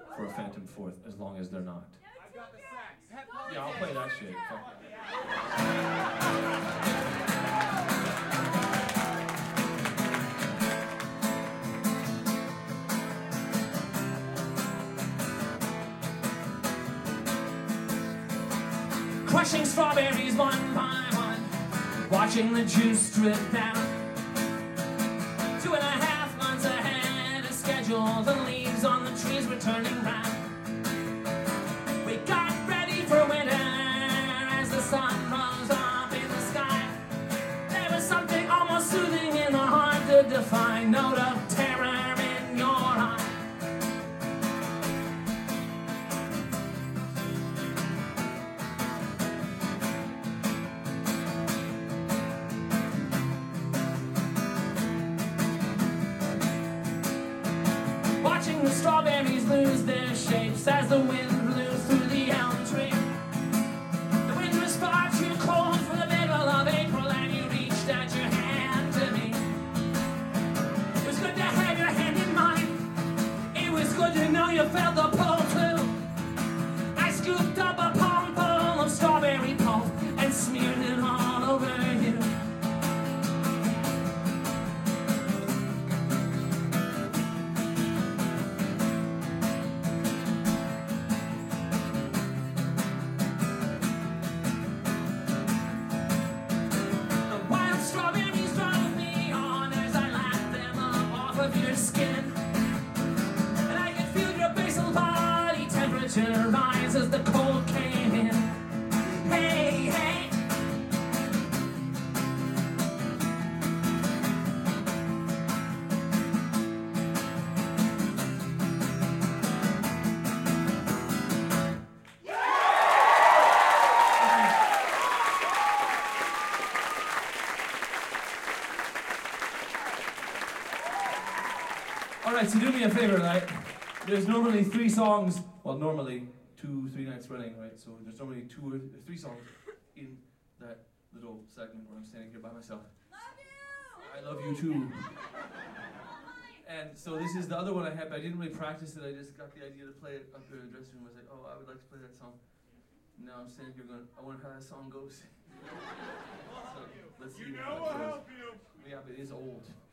for a phantom fourth, as long as they're not. I've got the sax. Yeah, I'll play that shit. Fuck yeah. Crushing strawberries one by one, watching the juice drip down. 2.5 months ahead of schedule, the leaves on the trees were turning round. We got ready for winter as the sun rose up in the sky. There was something almost soothing in the hard to define note of terror in your eye. Watching the strawberries lose their shapes as the wind blew through the elm tree. The wind was far too cold for the middle of April, and you reached out your hand to me. It was good to have your hand in mine. It was good to know you felt the pull too. I scooped up a palm full of strawberry pulp and smeared it all over you. Strawberries drove me on as I lapped them up off of your skin. And I could feel your basal body temperature rise as the cold came in. Hey, hey. Alright, so do me a favor, right? There's normally 3 songs, well, normally 2-3 nights running, right? So there's normally 2 or 3 songs in that little segment where I'm standing here by myself. Love you! I love you too. And so this is the other one I had, but I didn't really practice it. I just got the idea to play it up here in the dressing room. I was like, oh, I would like to play that song. Now I'm standing here going, I wonder how that song goes. So let's see. You know we'll help you. Yeah, but it is old.